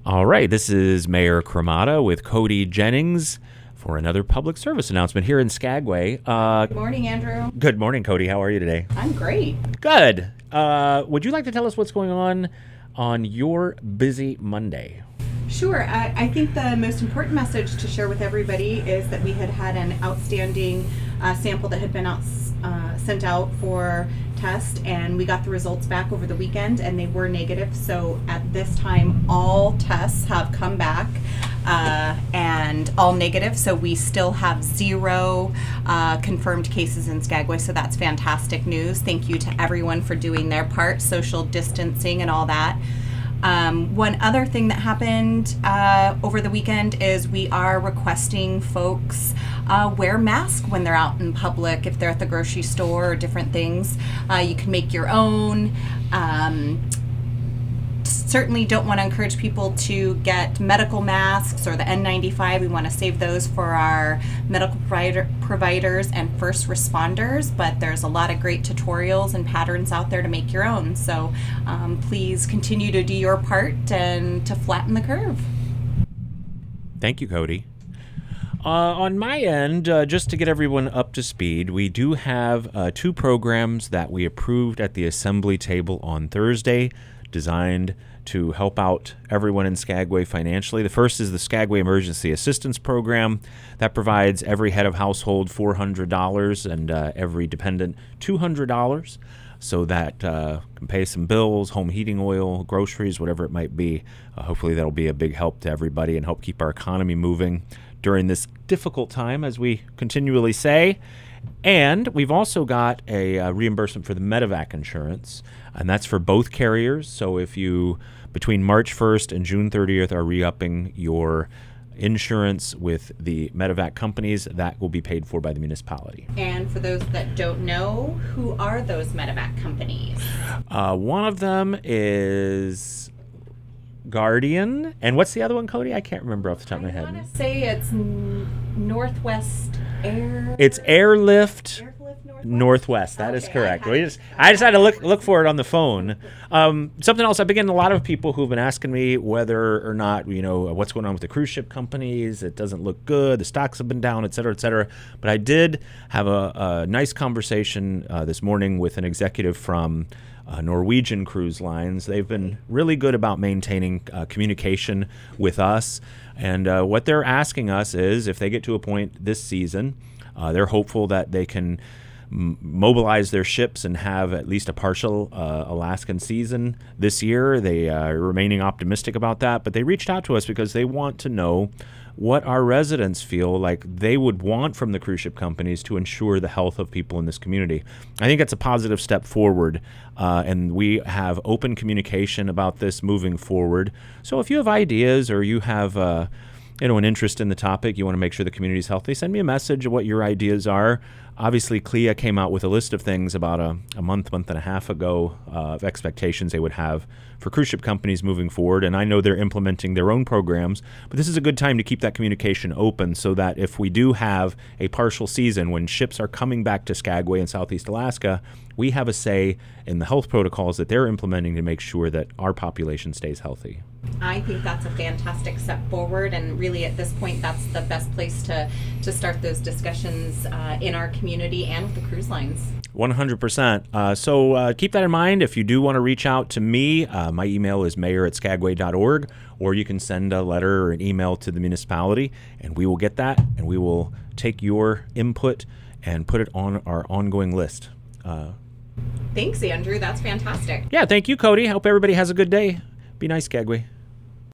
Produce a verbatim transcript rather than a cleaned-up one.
All right, this is Mayor Cremata with Cody Jennings for another public service announcement here in Skagway. Uh, good morning, Andrew. Good morning, Cody. How are you today? I'm great. Good. Uh, would you like to tell us what's going on on your busy Monday? Sure. I, I think the most important message to share with everybody is that we had had an outstanding uh, sample that had been out, uh, sent out for test, and we got the results back over the weekend, and they were negative. So at this time, all tests have come back uh, and all negative. So we still have zero uh, confirmed cases in Skagway. So that's fantastic news. Thank you to everyone for doing their part, social distancing and all that. Um, one other thing that happened uh, over the weekend is we are requesting folks uh, wear masks when they're out in public, if they're at the grocery store or different things. Uh, you can make your own. Um, certainly don't want to encourage people to get medical masks or the N ninety-five. We want to save those for our medical provider, providers and first responders, but there's a lot of great tutorials and patterns out there to make your own. So um, please continue to do your part and to flatten the curve. Thank you, Cody. Uh, on my end, uh, just to get everyone up to speed, we do have uh, two programs that we approved at the assembly table on Thursday, designed to help out everyone in Skagway financially. The first is the Skagway Emergency Assistance Program that provides every head of household four hundred dollars and uh, every dependent two hundred dollars so that uh, can pay some bills, home heating oil, groceries, whatever it might be. Uh, hopefully that'll be a big help to everybody and help keep our economy moving during this difficult time, as we continually say. And we've also got a uh, reimbursement for the Medevac insurance, and that's for both carriers. So if you, between March first and June thirtieth, are re-upping your insurance with the Medevac companies, that will be paid for by the municipality. And for those that don't know, who are those Medevac companies? Uh, one of them is Guardian. And what's the other one, Cody? I can't remember off the top of my head. I want to say it's N- Northwest Air. It's Airlift. Airlift Northwest. Northwest. That okay, is correct. I, We just, I just had to look look for it on the phone. Um, something else. I've been getting a lot of people who've been asking me whether or not, you know, what's going on with the cruise ship companies. It doesn't look good. The stocks have been down, et cetera, et cetera. But I did have a, a nice conversation uh, this morning with an executive from Uh, Norwegian Cruise Lines. They've been really good about maintaining uh, communication with us. And uh, what they're asking us is, if they get to a point this season, uh, they're hopeful that they can m- mobilize their ships and have at least a partial uh, Alaskan season this year. They uh, are remaining optimistic about that, but they reached out to us because they want to know what our residents feel like they would want from the cruise ship companies to ensure the health of people in this community. I think that's a positive step forward, uh, and we have open communication about this moving forward. So if you have ideas or you have uh, you know, an interest in the topic, you want to make sure the community is healthy, send me a message of what your ideas are. Obviously, C L I A came out with a list of things about a, a month, month and a half ago uh, of expectations they would have for cruise ship companies moving forward. And I know they're implementing their own programs, but this is a good time to keep that communication open so that if we do have a partial season when ships are coming back to Skagway and Southeast Alaska, we have a say in the health protocols that they're implementing to make sure that our population stays healthy. I think that's a fantastic step forward, and really at this point that's the best place to, to start those discussions uh, in our community and with the cruise lines. one hundred percent. Uh, so uh, keep that in mind. If you do want to reach out to me, uh, my email is mayor at skagway dot org, or you can send a letter or an email to the municipality, and we will get that, and we will take your input and put it on our ongoing list. Uh, Thanks, Andrew. That's fantastic. yeah, thank you, Cody. Hope everybody has a good day. Be nice, Skagway.